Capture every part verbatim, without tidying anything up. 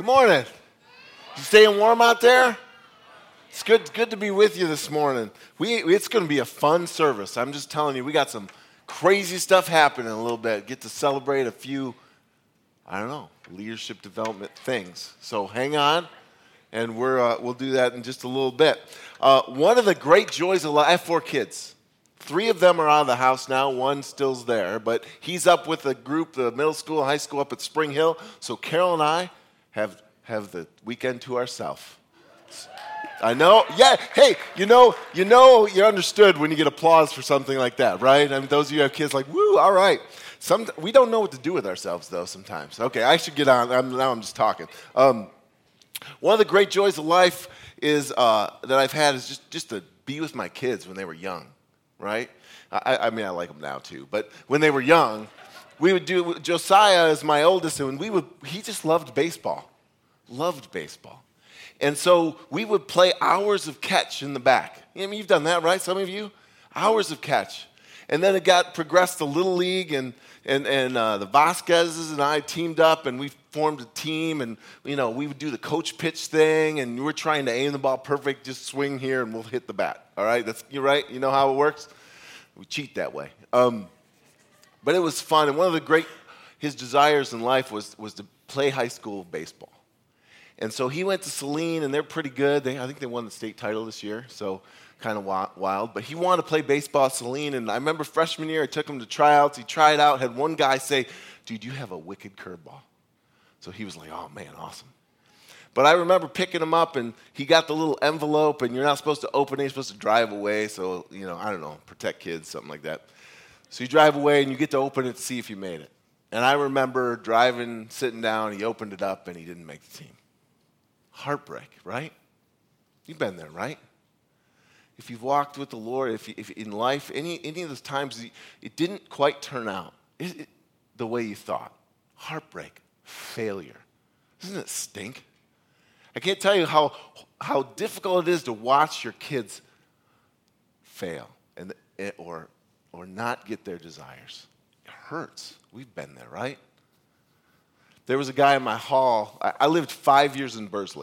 morning. You staying warm out there? It's good, good to be with you this morning. We, it's going to be a fun service. I'm just telling you, we got some crazy stuff happening a little bit. Get to celebrate a few, I don't know, leadership development things. So hang on, and we're, uh, we'll do that in just a little bit. Uh, one of the great joys of life, I have four kids. Three of them are out of the house now. One still's there, but he's up with a group, the middle school, high school up at Spring Hill. So Carol and I have have the weekend to ourselves. I know. Yeah. Hey, you know, you know, you're understood when you get applause for something like that, right? I mean, those of you who have kids, like, woo, all right. Some we don't know what to do with ourselves, though. Sometimes. Okay, I should get on. I'm, now I'm just talking. Um, one of the great joys of life is uh, that I've had is just just to be with my kids when they were young, right? I, I mean, I like them now too, but when they were young, we would do. Josiah is my oldest, and we would. He just loved baseball. Loved baseball. And so we would play hours of catch in the back. I mean, you've done that, right? Some of you? Hours of catch. And then it got progressed to Little League, and and, and uh, the Vasquezes and I teamed up, and we formed a team, and, you know, we would do the coach pitch thing, and we're trying to aim the ball perfect, just swing here, and we'll hit the bat. All right? That's, you're right? You know how it works? We cheat that way. Um, but it was fun, and one of the great, his desires in life was was to play high school baseball. And so he went to Saline, and they're pretty good. They, I think they won the state title this year, so kind of wild. But he wanted to play baseball at Saline, and I remember freshman year, I took him to tryouts. He tried out, had one guy say, dude, you have a wicked curveball. So he was like, oh, man, awesome. But I remember picking him up, and he got the little envelope, and you're not supposed to open it. You're supposed to drive away, so, you know, I don't know, protect kids, something like that. So you drive away, and you get to open it to see if you made it. And I remember driving, sitting down, he opened it up, and he didn't make the team. Heartbreak, right? You've been there, right? If you've walked with the Lord, if, you, if in life, any any of those times it didn't quite turn out it, it, the way you thought. Heartbreak, failure. Doesn't it stink? I can't tell you how how difficult it is to watch your kids fail and or or not get their desires. It hurts. We've been there, right? There was a guy in my hall. I, I lived five years in Bursley.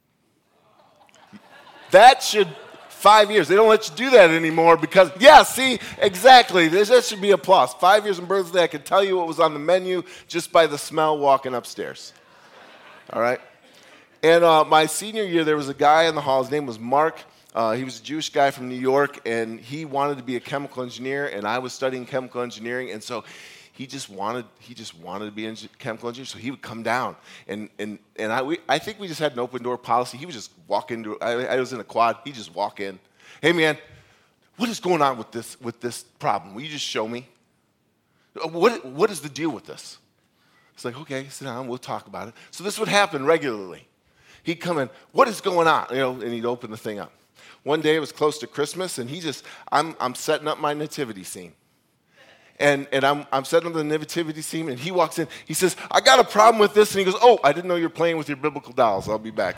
That should, five years. They don't let you do that anymore because, yeah, see, exactly. That should be applause. Five years in Bursley, I could tell you what was on the menu just by the smell walking upstairs. All right? And uh, my senior year, there was a guy in the hall. His name was Mark. Uh, he was a Jewish guy from New York, and he wanted to be a chemical engineer, and I was studying chemical engineering, and so He just wanted. He just wanted to be a chemical engineer, so he would come down, and and and I. We, I think we just had an open door policy. He would just walk into. I, I was in a quad. He just walk in. Hey man, what is going on with this with this problem? Will you just show me? What what is the deal with this? It's like, okay, sit down. We'll talk about it. So this would happen regularly. He'd come in. What is going on? You know, and he'd open the thing up. One day it was close to Christmas, and he just. I'm I'm setting up my nativity scene. And and I'm I'm setting up the nativity scene, and he walks in. He says, I got a problem with this. And he goes, oh, I didn't know you were playing with your biblical dolls. I'll be back.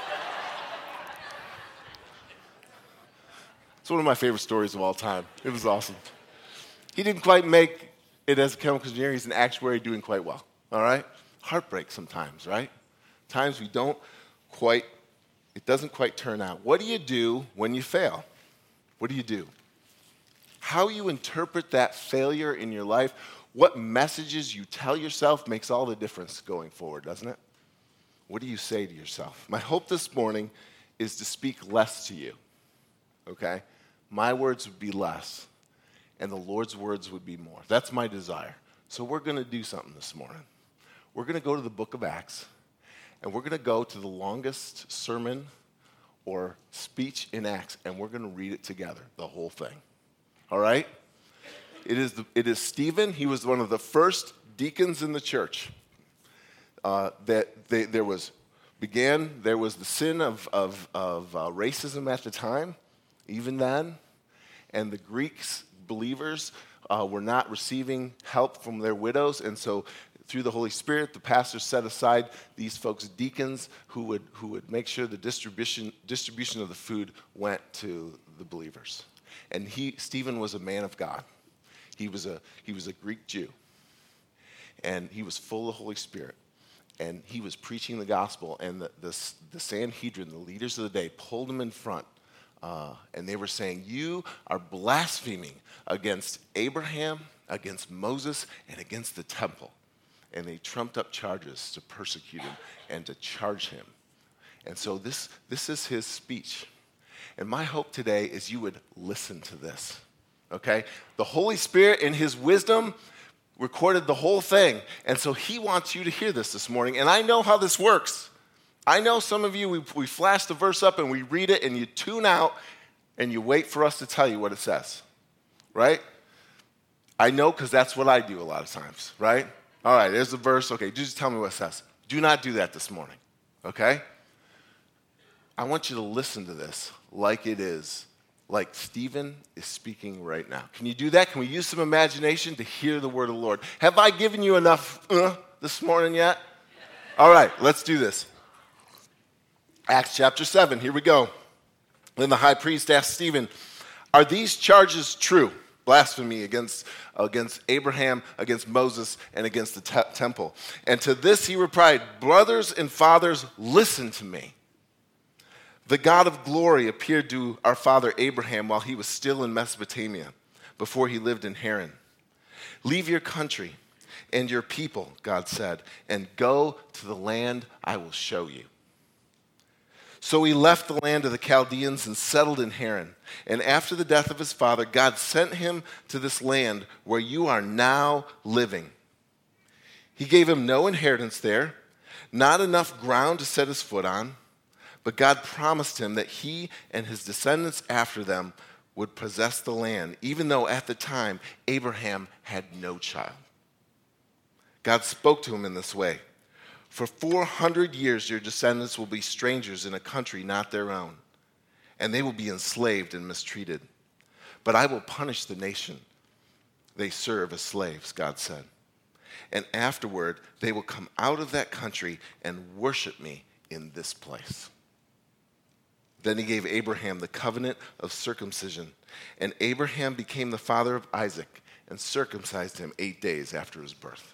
It's one of my favorite stories of all time. It was awesome. He didn't quite make it as a chemical engineer. He's an actuary doing quite well, all right? Heartbreak sometimes, right? Times we don't quite, it doesn't quite turn out. What do you do when you fail? What do you do? How you interpret that failure in your life, what messages you tell yourself makes all the difference going forward, doesn't it? What do you say to yourself? My hope this morning is to speak less to you, okay? My words would be less, and the Lord's words would be more. That's my desire. So we're going to do something this morning. We're going to go to the book of Acts, and we're going to go to the longest sermon or speech in Acts, and we're going to read it together, the whole thing. All right? It is, the, it is Stephen. He was one of the first deacons in the church. Uh, that they, there was, began, there was the sin of, of, of uh, racism at the time, even then. And the Greeks, believers, uh, were not receiving help from their widows. And so through the Holy Spirit, the pastor set aside these folks, deacons, who would, who would make sure the distribution, distribution of the food went to the believers. And he, Stephen was a man of God. He was a he was a Greek Jew, and he was full of the Holy Spirit. and he was preaching the gospel, and the, the, the Sanhedrin, the leaders of the day, pulled him in front, uh, and they were saying, you are blaspheming against Abraham, against Moses, and against the temple. And they trumped up charges to persecute him and to charge him. And so this, this is his speech. And my hope today is you would listen to this, okay? The Holy Spirit in his wisdom recorded the whole thing. And so he wants you to hear this this morning. And I know how this works. I know some of you, we, we flash the verse up and we read it and you tune out and you wait for us to tell you what it says, right? I know because that's what I do a lot of times, right? All right, there's the verse. Okay, just tell me what it says. Do not do that this morning, okay? I want you to listen to this like it is, like Stephen is speaking right now. Can you do that? Can we use some imagination to hear the word of the Lord? Have I given you enough uh, this morning yet? All right, let's do this. Acts chapter seven, here we go. Then the high priest asked Stephen, are these charges true? Blasphemy against, against Abraham, against Moses, and against the te- temple. And to this he replied, brothers and fathers, listen to me. The God of glory appeared to our father Abraham while he was still in Mesopotamia, before he lived in Haran. Leave your country and your people, God said, and go to the land I will show you. So he left the land of the Chaldeans and settled in Haran. And after the death of his father, God sent him to this land where you are now living. He gave him no inheritance there, not enough ground to set his foot on, but God promised him that he and his descendants after them would possess the land, even though at the time Abraham had no child. God spoke to him in this way. For four hundred years your descendants will be strangers in a country not their own, and they will be enslaved and mistreated. But I will punish the nation they serve as slaves, God said. And afterward they will come out of that country and worship me in this place. Then he gave Abraham the covenant of circumcision, and Abraham became the father of Isaac and circumcised him eight days after his birth.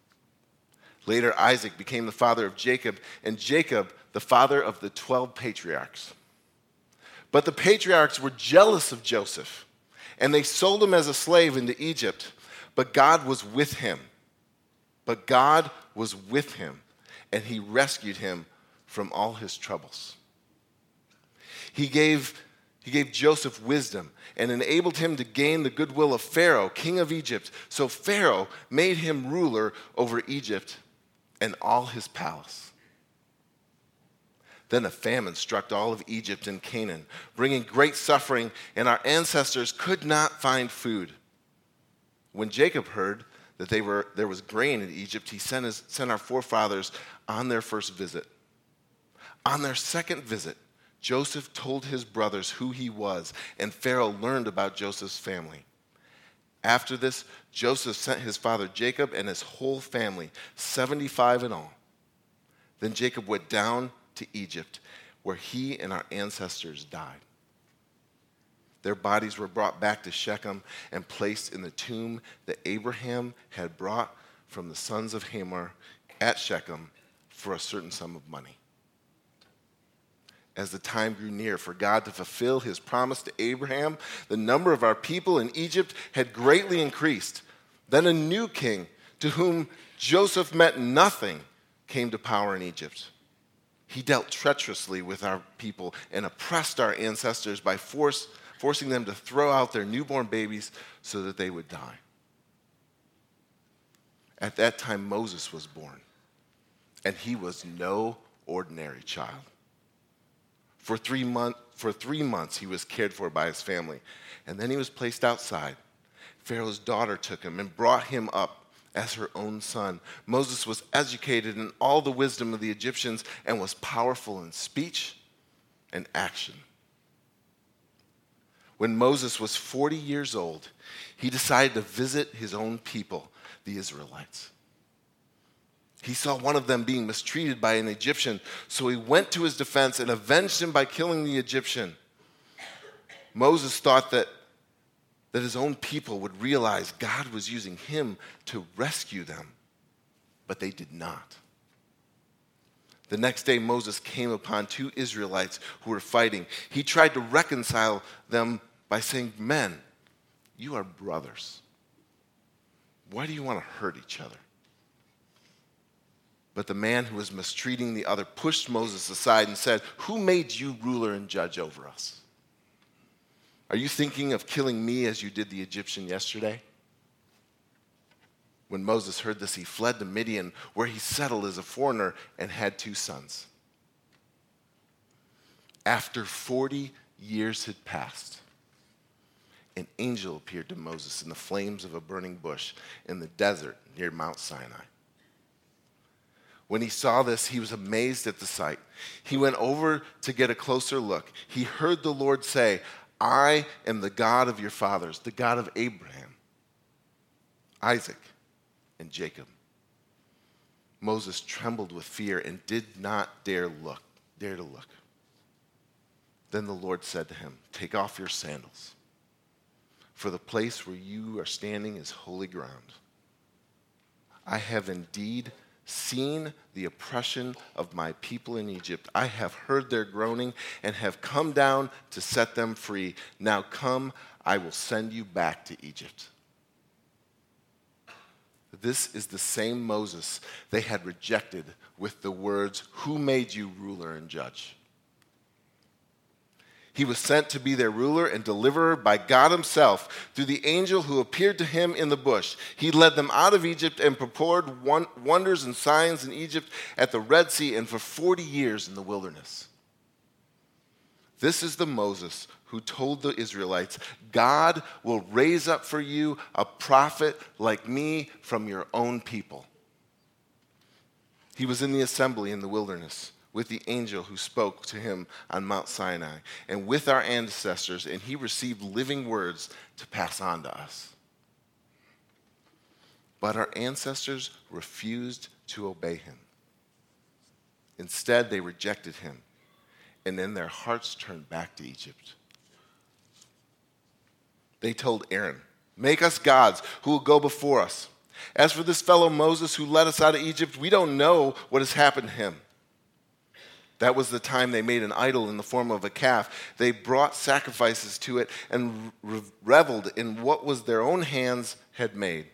Later, Isaac became the father of Jacob, and Jacob the father of the twelve patriarchs. But the patriarchs were jealous of Joseph, and they sold him as a slave into Egypt. But God was with him. But God was with him, and he rescued him from all his troubles. He gave, he gave Joseph wisdom and enabled him to gain the goodwill of Pharaoh, king of Egypt. So Pharaoh made him ruler over Egypt and all his palace. Then a famine struck all of Egypt and Canaan, bringing great suffering, and our ancestors could not find food. When Jacob heard that they were, there was grain in Egypt, he sent, his, sent our forefathers on their first visit. On their second visit, Joseph told his brothers who he was, and Pharaoh learned about Joseph's family. After this, Joseph sent his father Jacob and his whole family, seventy-five in all. Then Jacob went down to Egypt, where he and our ancestors died. Their bodies were brought back to Shechem and placed in the tomb that Abraham had brought from the sons of Hamor at Shechem for a certain sum of money. As the time grew near for God to fulfill his promise to Abraham, the number of our people in Egypt had greatly increased. Then a new king, to whom Joseph meant nothing, came to power in Egypt. He dealt treacherously with our people and oppressed our ancestors by force, forcing them to throw out their newborn babies so that they would die. At that time, Moses was born, and he was no ordinary child. For three, month, for three months, he was cared for by his family, and then he was placed outside. Pharaoh's daughter took him and brought him up as her own son. Moses was educated in all the wisdom of the Egyptians and was powerful in speech and action. When Moses was forty years old, he decided to visit his own people, the Israelites. He saw one of them being mistreated by an Egyptian, so he went to his defense and avenged him by killing the Egyptian. Moses thought that, that his own people would realize God was using him to rescue them, but they did not. The next day, Moses came upon two Israelites who were fighting. He tried to reconcile them by saying, "Men, you are brothers. Why do you want to hurt each other?" But the man who was mistreating the other pushed Moses aside and said, "Who made you ruler and judge over us? Are you thinking of killing me as you did the Egyptian yesterday?" When Moses heard this, he fled to Midian, where he settled as a foreigner and had two sons. After forty years had passed, an angel appeared to Moses in the flames of a burning bush in the desert near Mount Sinai. When he saw this, he was amazed at the sight. He went over to get a closer look. He heard the Lord say, "I am the God of your fathers, the God of Abraham, Isaac, and Jacob." Moses trembled with fear and did not dare look, dare to look. Then the Lord said to him, "Take off your sandals, for the place where you are standing is holy ground. I have indeed seen the oppression of my people in Egypt. I have heard their groaning and have come down to set them free. Now come, I will send you back to Egypt." This is the same Moses they had rejected with the words, "Who made you ruler and judge?" He was sent to be their ruler and deliverer by God himself through the angel who appeared to him in the bush. He led them out of Egypt and performed wonders and signs in Egypt, at the Red Sea, and for forty years in the wilderness. This is the Moses who told the Israelites, "God will raise up for you a prophet like me from your own people." He was in the assembly in the wilderness with the angel who spoke to him on Mount Sinai and with our ancestors, and he received living words to pass on to us. But our ancestors refused to obey him. Instead, they rejected him, and then their hearts turned back to Egypt. They told Aaron, "Make us gods who will go before us. As for this fellow Moses who led us out of Egypt, we don't know what has happened to him." That was the time they made an idol in the form of a calf. They brought sacrifices to it and reveled in what was their own hands had made.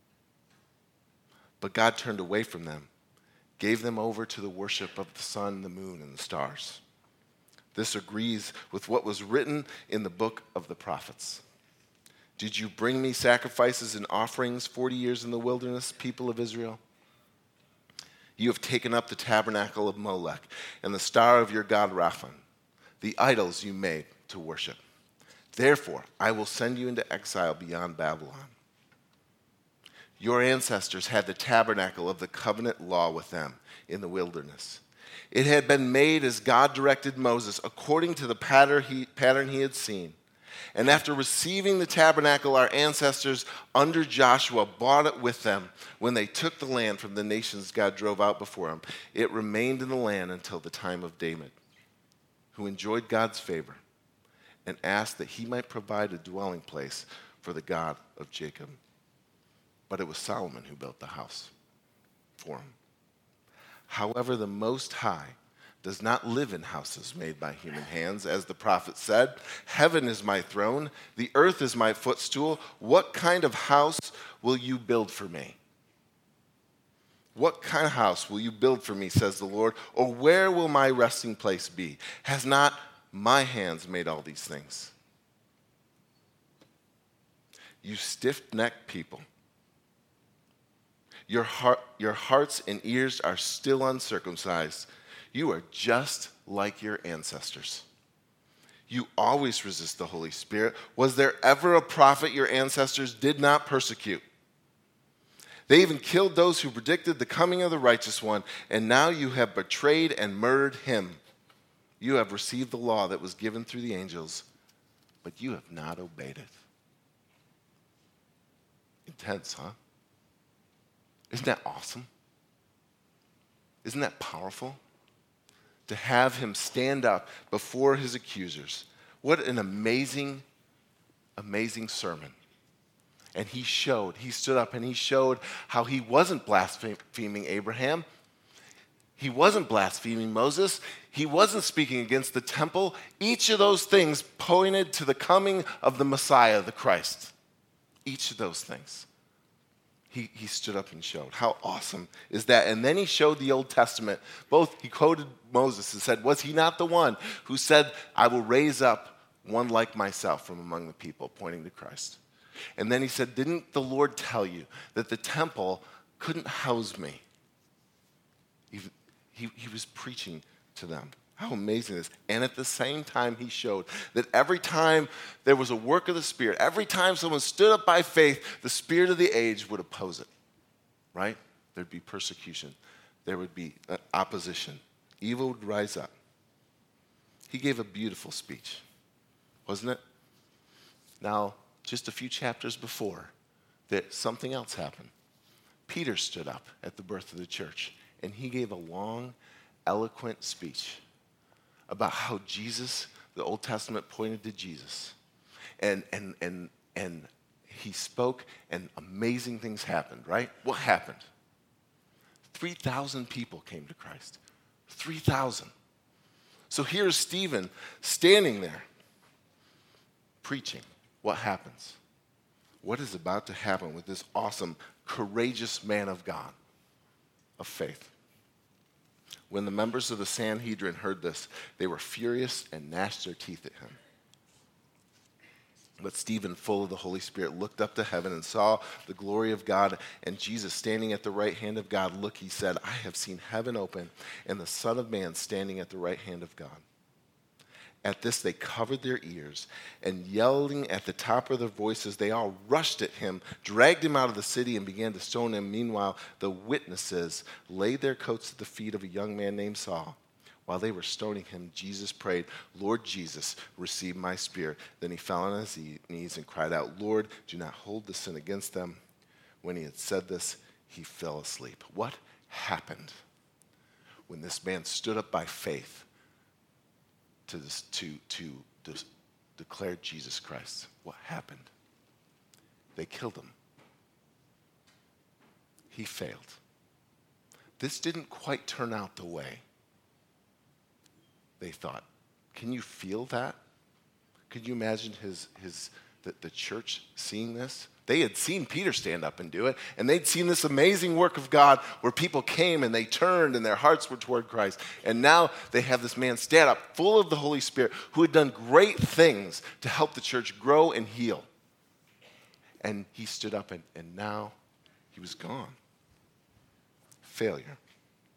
But God turned away from them, gave them over to the worship of the sun, the moon, and the stars. This agrees with what was written in the book of the prophets. "Did you bring me sacrifices and offerings forty years in the wilderness, people of Israel? You have taken up the tabernacle of Molech and the star of your god Raphan, the idols you made to worship. Therefore, I will send you into exile beyond Babylon." Your ancestors had the tabernacle of the covenant law with them in the wilderness. It had been made as God directed Moses, according to the pattern he, pattern he had seen. And after receiving the tabernacle, our ancestors under Joshua bought it with them when they took the land from the nations God drove out before them. It remained in the land until the time of David, who enjoyed God's favor and asked that he might provide a dwelling place for the God of Jacob. But it was Solomon who built the house for him. However, the Most High does not live in houses made by human hands. As the prophet said, "Heaven is my throne, the earth is my footstool. What kind of house will you build for me? What kind of house will you build for me, says the Lord? Or where will my resting place be? Has not my hands made all these things?" You stiff-necked people, your heart, your hearts and ears are still uncircumcised. You are just like your ancestors. You always resist the Holy Spirit. Was there ever a prophet your ancestors did not persecute? They even killed those who predicted the coming of the righteous one, and now you have betrayed and murdered him. You have received the law that was given through the angels, but you have not obeyed it. Intense, huh? Isn't that awesome? Isn't that powerful? To have him stand up before his accusers. What an amazing, amazing sermon. And he showed, he stood up and he showed how he wasn't blaspheming Abraham. He wasn't blaspheming Moses. He wasn't speaking against the temple. Each of those things pointed to the coming of the Messiah, the Christ. Each of those things. He, he stood up and showed. How awesome is that? And then he showed the Old Testament. Both, he quoted Moses and said, was he not the one who said, I will raise up one like myself from among the people, pointing to Christ. And then he said, didn't the Lord tell you that the temple couldn't house me? He, he, he was preaching to them. How amazing is. And at the same time, he showed that every time there was a work of the Spirit, every time someone stood up by faith, the spirit of the age would oppose it, right? There'd be persecution. There would be opposition. Evil would rise up. He gave a beautiful speech, wasn't it? Now, just a few chapters before, that something else happened. Peter stood up at the birth of the church, and he gave a long, eloquent speech about how Jesus, the Old Testament pointed to Jesus. And, and, and, and he spoke, and amazing things happened, right? What happened? three thousand people came to Christ. three thousand. So here's Stephen standing there, preaching. What happens? What is about to happen with this awesome, courageous man of God, of faith? When the members of the Sanhedrin heard this, they were furious and gnashed their teeth at him. But Stephen, full of the Holy Spirit, looked up to heaven and saw the glory of God and Jesus standing at the right hand of God. Look, he said, I have seen heaven open and the Son of Man standing at the right hand of God. At this, they covered their ears, and yelling at the top of their voices, they all rushed at him, dragged him out of the city, and began to stone him. Meanwhile, the witnesses laid their coats at the feet of a young man named Saul. While they were stoning him, Jesus prayed, Lord Jesus, receive my spirit. Then he fell on his knees and cried out, Lord, do not hold the sin against them. When he had said this, he fell asleep. What happened when this man stood up by faith to, this, to, to, to declare Jesus Christ? What happened? They killed him. He failed. This didn't quite turn out the way they thought. Can you feel that? Could you imagine his, his, the, the church seeing this? They had seen Peter stand up and do it, and they'd seen this amazing work of God where people came and they turned and their hearts were toward Christ. And now they have this man stand up full of the Holy Spirit who had done great things to help the church grow and heal. And he stood up, and, and now he was gone. Failure.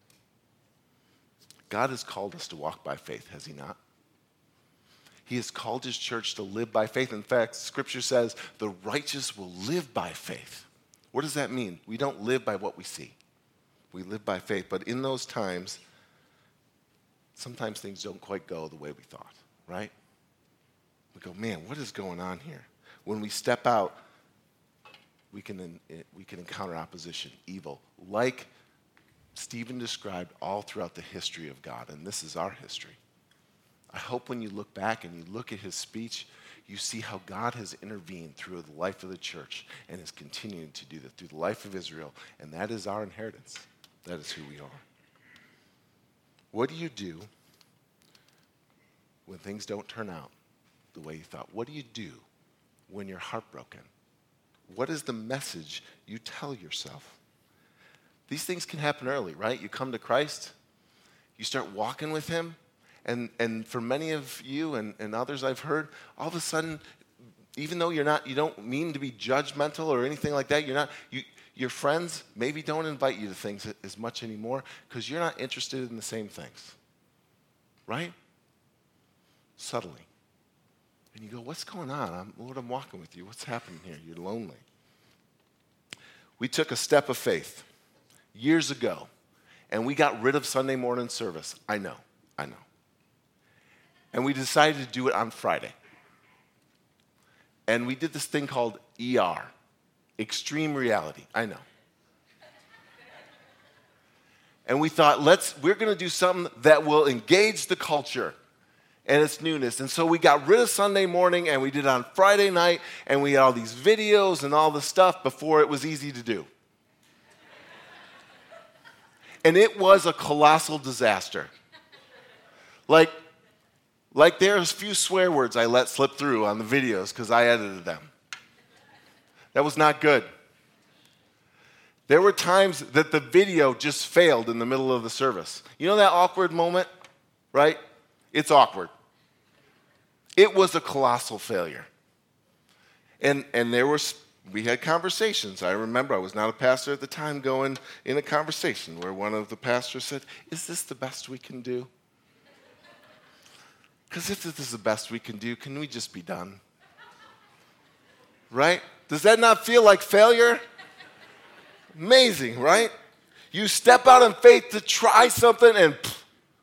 God has called us to walk by faith, has he not? He has called his church to live by faith. In fact, Scripture says the righteous will live by faith. What does that mean? We don't live by what we see. We live by faith. But in those times, sometimes things don't quite go the way we thought, right? We go, man, what is going on here? When we step out, we can, we can encounter opposition, evil, like Stephen described all throughout the history of God, and this is our history. I hope when you look back and you look at his speech, you see how God has intervened through the life of the church and is continuing to do that through the life of Israel, and that is our inheritance. That is who we are. What do you do when things don't turn out the way you thought? What do you do when you're heartbroken? What is the message you tell yourself? These things can happen early, right? You come to Christ, you start walking with him, and, and for many of you and, and others I've heard, all of a sudden, even though you're not, you don't mean to be judgmental or anything like that, you're not, you, your friends maybe don't invite you to things as much anymore because you're not interested in the same things, right? Subtly. And you go, what's going on? I'm, Lord, I'm walking with you. What's happening here? You're lonely. We took a step of faith years ago, and we got rid of Sunday morning service. I know, I know. And we decided to do it on Friday. And we did this thing called E R, Extreme Reality. I know. And we thought, let's, we're going to do something that will engage the culture and its newness. And so we got rid of Sunday morning, and we did it on Friday night, and we had all these videos and all this stuff before it was easy to do. And it was a colossal disaster. Like, like there's a few swear words I let slip through on the videos because I edited them. That was not good. There were times that the video just failed in the middle of the service. You know that awkward moment, right? It's awkward. It was a colossal failure. And and there was, we had conversations. I remember I was not a pastor at the time going in a conversation where one of the pastors said, is this the best we can do? Because if this is the best we can do, can we just be done? Right? Does that not feel like failure? Amazing, right? You step out in faith to try something and pff,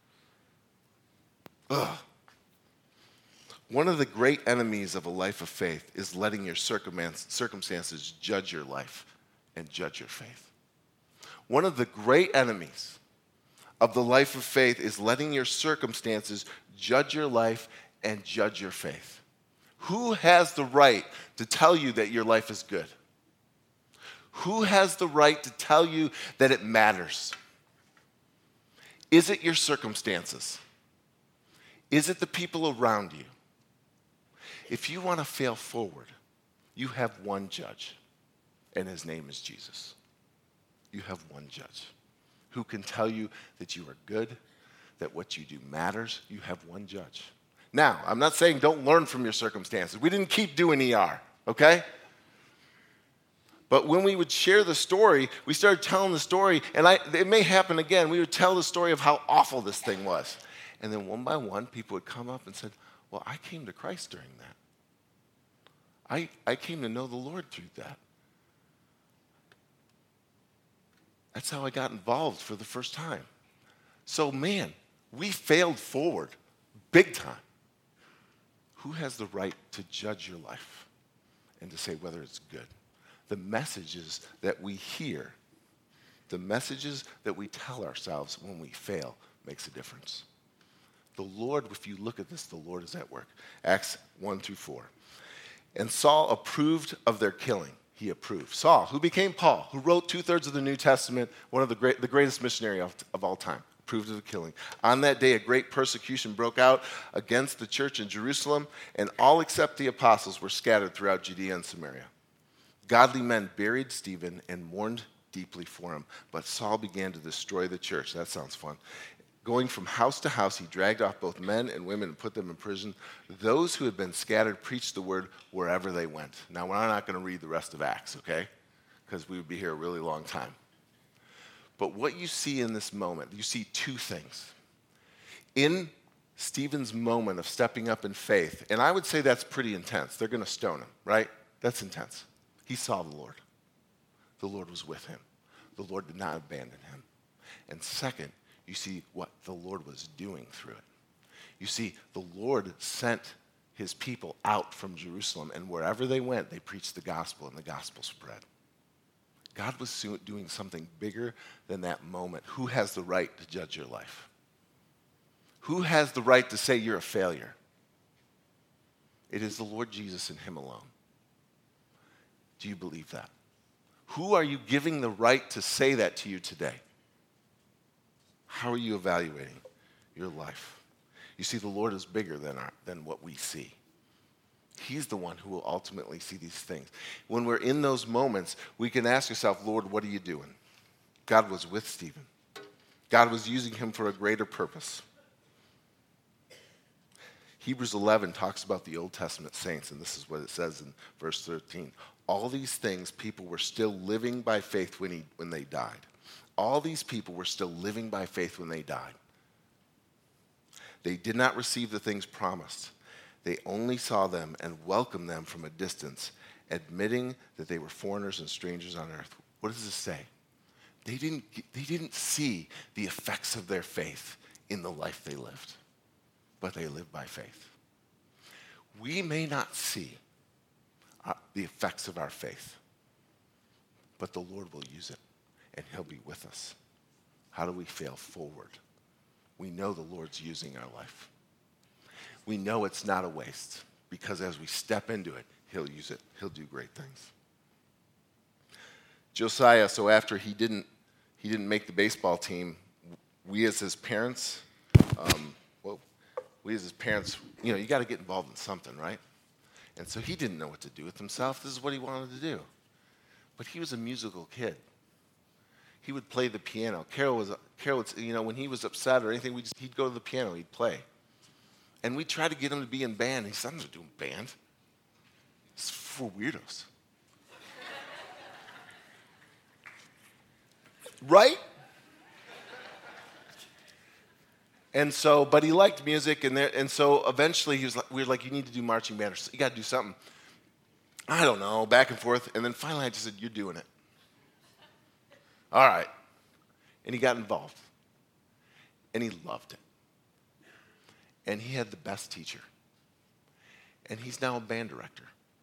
ugh. One of the great enemies of a life of faith is letting your circumstances judge your life and judge your faith. One of the great enemies of the life of faith is letting your circumstances judge your life and judge your faith. Who has the right to tell you that your life is good? Who has the right to tell you that it matters? Is it your circumstances? Is it the people around you? If you want to fail forward, you have one judge, and his name is Jesus. You have one judge who can tell you that you are good, that what you do matters. You have one judge. Now, I'm not saying don't learn from your circumstances. We didn't keep doing E R, okay? But when we would share the story, we started telling the story, and I, it may happen again. We would tell the story of how awful this thing was. And then one by one, people would come up and said, well, I came to Christ during that. I, I came to know the Lord through that. That's how I got involved for the first time. So, man, we failed forward big time. Who has the right to judge your life and to say whether it's good? The messages that we hear, the messages that we tell ourselves when we fail makes a difference. The Lord, if you look at this, the Lord is at work. Acts one through four. And Saul approved of their killing. He approved. Saul, who became Paul, who wrote two-thirds of the New Testament, one of the great, the greatest missionary of, of all time, approved of the killing. On that day, a great persecution broke out against the church in Jerusalem, and all except the apostles were scattered throughout Judea and Samaria. Godly men buried Stephen and mourned deeply for him, but Saul began to destroy the church. That sounds fun. Going from house to house, he dragged off both men and women and put them in prison. Those who had been scattered preached the word wherever they went. Now, we're not going to read the rest of Acts, okay? Because we would be here a really long time. But what you see in this moment, you see two things. In Stephen's moment of stepping up in faith, and I would say that's pretty intense. They're going to stone him, right? That's intense. He saw the Lord. The Lord was with him. The Lord did not abandon him. And second, you see what the Lord was doing through it. You see, the Lord sent his people out from Jerusalem, and wherever they went, they preached the gospel, and the gospel spread. God was doing something bigger than that moment. Who has the right to judge your life? Who has the right to say you're a failure? It is the Lord Jesus and him alone. Do you believe that? Who are you giving the right to say that to you today? How are you evaluating your life? You see, the Lord is bigger than, our, than what we see. He's the one who will ultimately see these things. When we're in those moments, we can ask yourself, Lord, what are you doing? God was with Stephen. God was using him for a greater purpose. Hebrews eleven talks about the Old Testament saints, and this is what it says in verse thirteen. All these things, people were still living by faith when, he, when they died. All these people were still living by faith when they died. They did not receive the things promised. They only saw them and welcomed them from a distance, admitting that they were foreigners and strangers on earth. What does this say? They didn't, they didn't see the effects of their faith in the life they lived, but they lived by faith. We may not see uh, the effects of our faith, but the Lord will use it. And he'll be with us. How do we fail forward? We know the Lord's using our life. We know it's not a waste because as we step into it, he'll use it. He'll do great things. Josiah, so after he didn't, he he didn't make the baseball team, we as his parents, um, well, we as his parents, you know, you got to get involved in something, right? And so he didn't know what to do with himself. This is what he wanted to do. But he was a musical kid. He would play the piano. Carol was, Carol would, you know, when he was upset or anything, we just, he'd go to the piano, he'd play. And we'd try to get him to be in band. He said, I'm not doing band. It's for weirdos. Right? And so, but he liked music, and there, and so eventually he was like, we were like, you need to do marching band, or you got to do something. I don't know, back and forth, and then finally I just said, you're doing it. All right. And he got involved, and he loved it. And he had the best teacher. And he's now a band director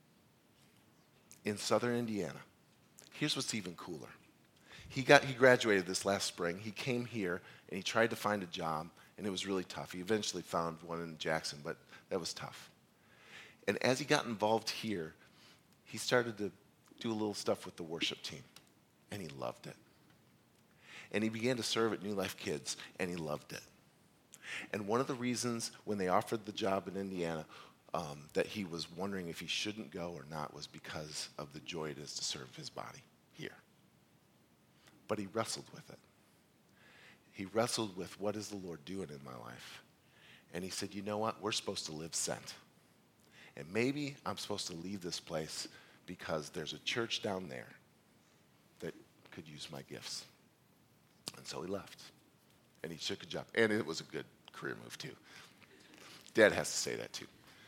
in southern Indiana. Here's what's even cooler. He got he graduated this last spring. He came here, and he tried to find a job, and it was really tough. He eventually found one in Jackson, but that was tough. And as he got involved here, he started to do a little stuff with the worship team, and he loved it. And he began to serve at New Life Kids, and he loved it. And one of the reasons when they offered the job in Indiana um, that he was wondering if he shouldn't go or not was because of the joy it is to serve his body here. But he wrestled with it. He wrestled with, what is the Lord doing in my life? And he said, you know what? We're supposed to live sent. And maybe I'm supposed to leave this place because there's a church down there that could use my gifts. And so he left. And he took a job. And it was a good career move, too. Dad has to say that, too.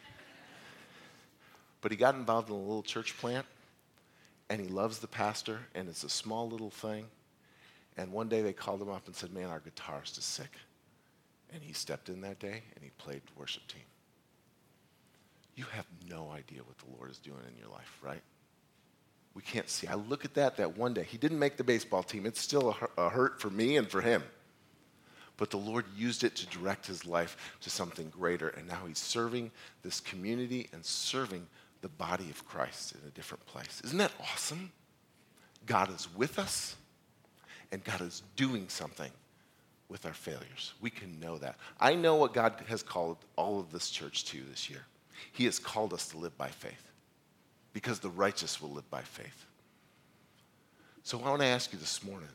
But he got involved in a little church plant, and he loves the pastor, and it's a small little thing. And one day they called him up and said, man, our guitarist is sick. And he stepped in that day, and he played worship team. You have no idea what the Lord is doing in your life, right? We can't see. I look at that, that one day. He didn't make the baseball team. It's still a, a hurt for me and for him. But the Lord used it to direct his life to something greater. And now he's serving this community and serving the body of Christ in a different place. Isn't that awesome? God is with us, and God is doing something with our failures. We can know that. I know what God has called all of this church to this year. He has called us to live by faith, because the righteous will live by faith. So I want to ask you this morning,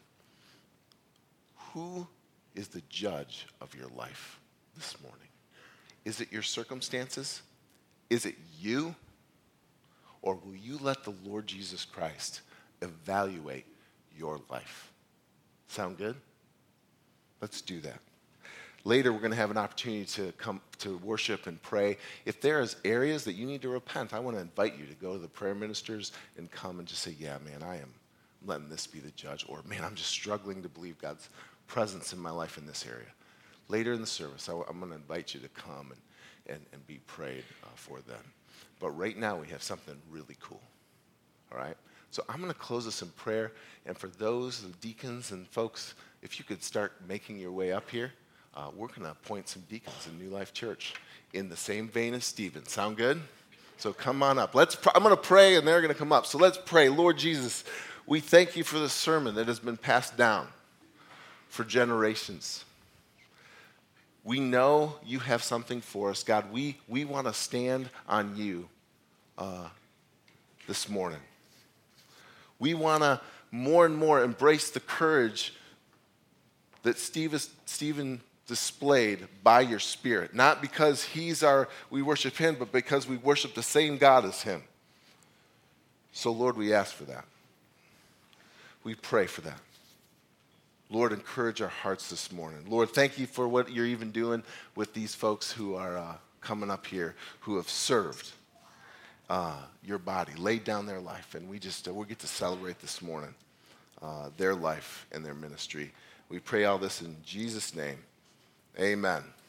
who is the judge of your life this morning? Is it your circumstances? Is it you? Or will you let the Lord Jesus Christ evaluate your life? Sound good? Let's do that. Later, we're going to have an opportunity to come to worship and pray. If there is areas that you need to repent, I want to invite you to go to the prayer ministers and come and just say, yeah, man, I am letting this be the judge. Or, man, I'm just struggling to believe God's presence in my life in this area. Later in the service, I, I'm going to invite you to come and, and, and be prayed uh, for them. But right now, we have something really cool, all right? So I'm going to close this in prayer. And for those, the deacons and folks, if you could start making your way up here, uh, we're going to appoint some deacons in New Life Church in the same vein as Stephen. Sound good? So come on up. Let's. Pr- I'm going to pray, and they're going to come up. So let's pray. Lord Jesus, we thank you for the sermon that has been passed down for generations. We know you have something for us. God, we, we want to stand on you uh, this morning. We want to more and more embrace the courage that Steve is, Stephen displayed by your Spirit. Not because he's our, we worship him, but because we worship the same God as him. So, Lord, we ask for that. We pray for that. Lord, encourage our hearts this morning. Lord, thank you for what you're even doing with these folks who are uh, coming up here, who have served uh, your body, laid down their life. And we just, uh, we get to celebrate this morning uh, their life and their ministry. We pray all this in Jesus' name. Amen.